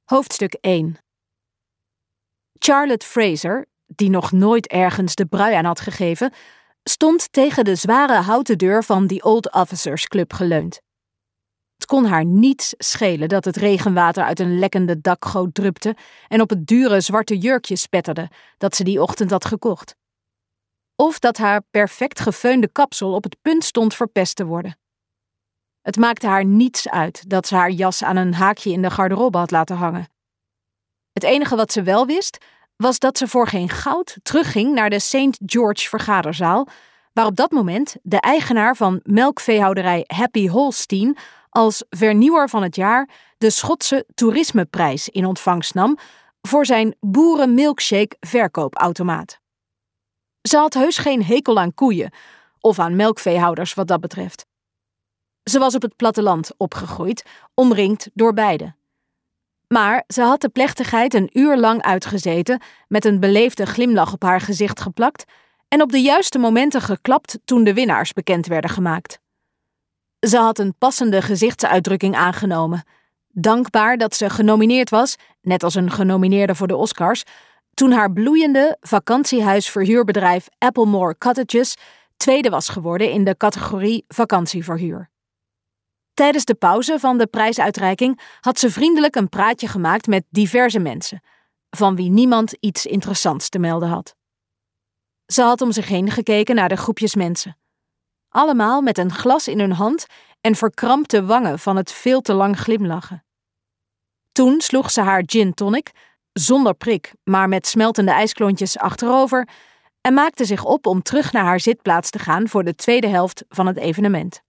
Hoofdstuk 1. Charlotte Fraser, die nog nooit ergens de brui aan had gegeven, stond tegen de zware houten deur van The Old Officers Club geleund. Het kon haar niets schelen dat het regenwater uit een lekkende dakgoot drupte en op het dure zwarte jurkje spetterde dat ze die ochtend had gekocht. Of dat haar perfect gefeunde kapsel op het punt stond verpest te worden. Het maakte haar niets uit dat ze haar jas aan een haakje in de garderobe had laten hangen. Het enige wat ze wel wist, was dat ze voor geen goud terugging naar de St. George vergaderzaal, waar op dat moment de eigenaar van melkveehouderij Happy Holstein als vernieuwer van het jaar de Schotse toerismeprijs in ontvangst nam voor zijn boerenmilkshake verkoopautomaat. Ze had heus geen hekel aan koeien of aan melkveehouders wat dat betreft. Ze was op het platteland opgegroeid, omringd door beide. Maar ze had de plechtigheid een uur lang uitgezeten, met een beleefde glimlach op haar gezicht geplakt en op de juiste momenten geklapt toen de winnaars bekend werden gemaakt. Ze had een passende gezichtsuitdrukking aangenomen, dankbaar dat ze genomineerd was, net als een genomineerde voor de Oscars, toen haar bloeiende vakantiehuisverhuurbedrijf Applemore Cottages tweede was geworden in de categorie vakantieverhuur. Tijdens de pauze van de prijsuitreiking had ze vriendelijk een praatje gemaakt met diverse mensen, van wie niemand iets interessants te melden had. Ze had om zich heen gekeken naar de groepjes mensen. Allemaal met een glas in hun hand en verkrampte wangen van het veel te lang glimlachen. Toen sloeg ze haar gin tonic, zonder prik, maar met smeltende ijsklontjes achterover, en maakte zich op om terug naar haar zitplaats te gaan voor de tweede helft van het evenement.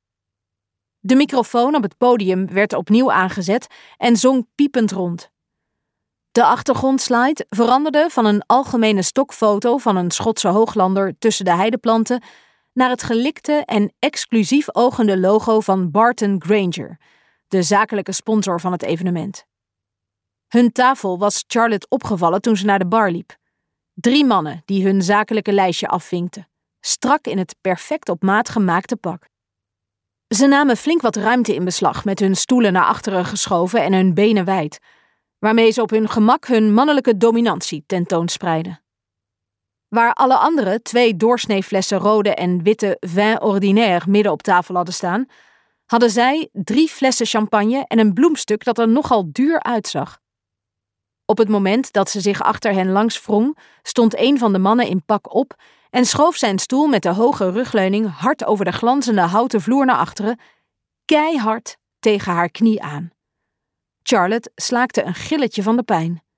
De microfoon op het podium werd opnieuw aangezet en zong piepend rond. De achtergrondslide veranderde van een algemene stokfoto van een Schotse hooglander tussen de heideplanten naar het gelikte en exclusief ogende logo van Barton Granger, de zakelijke sponsor van het evenement. Hun tafel was Charlotte opgevallen toen ze naar de bar liep. 3 mannen die hun zakelijke lijstje afvinkten, strak in het perfect op maat gemaakte pak. Ze namen flink wat ruimte in beslag met hun stoelen naar achteren geschoven en hun benen wijd, waarmee ze op hun gemak hun mannelijke dominantie tentoonspreidden. Waar alle anderen 2 doorsneeflessen rode en witte vin ordinaire midden op tafel hadden staan, hadden zij 3 flessen champagne en een bloemstuk dat er nogal duur uitzag. Op het moment dat ze zich achter hen langs wrong, stond een van de mannen in pak op en schoof zijn stoel met de hoge rugleuning hard over de glanzende houten vloer naar achteren, keihard tegen haar knie aan. Charlotte slaakte een gilletje van de pijn.